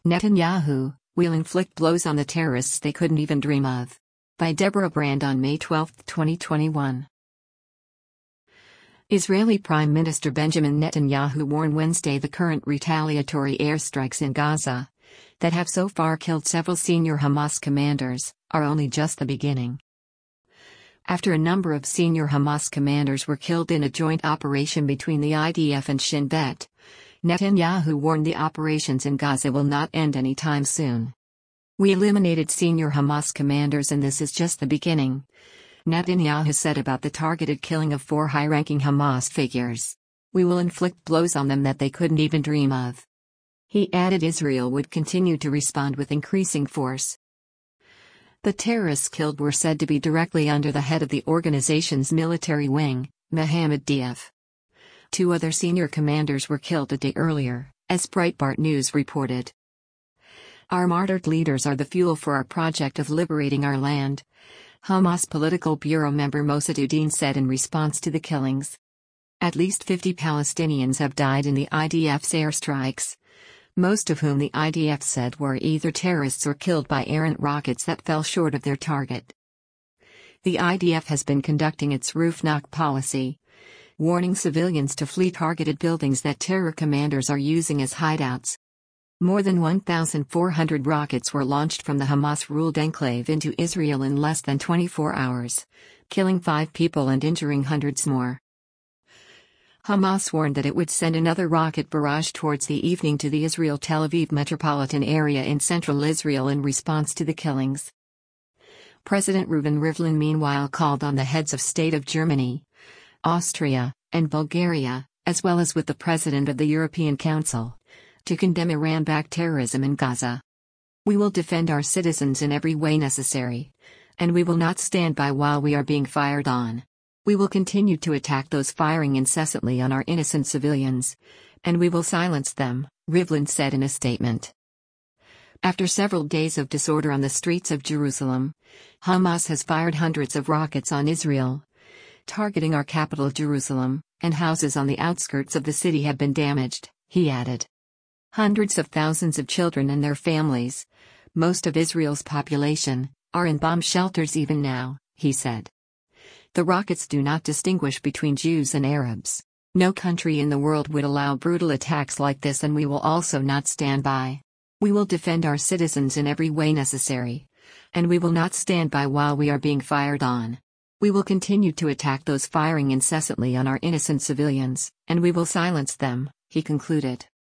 Netanyahu, we'll inflict blows on the terrorists they couldn't even dream of. By Deborah Brand on May 12, 2021. Israeli Prime Minister Benjamin Netanyahu warned Wednesday the current retaliatory airstrikes in Gaza, that have so far killed several senior Hamas commanders, are only just the beginning. After a number of senior Hamas commanders were killed in a joint operation between the IDF and Shin Bet, Netanyahu warned the operations in Gaza will not end anytime soon. We eliminated senior Hamas commanders and this is just the beginning, Netanyahu said about the targeted killing of 4 high-ranking Hamas figures. We will inflict blows on them that they couldn't even dream of. He added Israel would continue to respond with increasing force. The terrorists killed were said to be directly under the head of the organization's military wing, Mohammed Deif. 2 other senior commanders were killed a day earlier, as Breitbart News reported. Our martyred leaders are the fuel for our project of liberating our land, Hamas Political Bureau member Mossadegh said in response to the killings. At least 50 Palestinians have died in the IDF's airstrikes, most of whom the IDF said were either terrorists or killed by errant rockets that fell short of their target. The IDF has been conducting its roof knock policy, warning civilians to flee targeted buildings that terror commanders are using as hideouts. More than 1,400 rockets were launched from the Hamas-ruled enclave into Israel in less than 24 hours, killing 5 people and injuring hundreds more. Hamas warned that it would send another rocket barrage towards the evening to the Israel-Tel Aviv metropolitan area in central Israel in response to the killings. President Reuven Rivlin meanwhile called on the heads of state of Germany, Austria, and Bulgaria, as well as with the President of the European Council, to condemn Iran-backed terrorism in Gaza. We will defend our citizens in every way necessary, and we will not stand by while we are being fired on. We will continue to attack those firing incessantly on our innocent civilians, and we will silence them, Rivlin said in a statement. After several days of disorder on the streets of Jerusalem, Hamas has fired hundreds of rockets on Israel, targeting our capital Jerusalem, and houses on the outskirts of the city have been damaged, he added. Hundreds of thousands of children and their families, most of Israel's population, are in bomb shelters even now, he said. The rockets do not distinguish between Jews and Arabs. No country in the world would allow brutal attacks like this, and we will also not stand by. We will defend our citizens in every way necessary, and we will not stand by while we are being fired on. We will continue to attack those firing incessantly on our innocent civilians, and we will silence them, he concluded.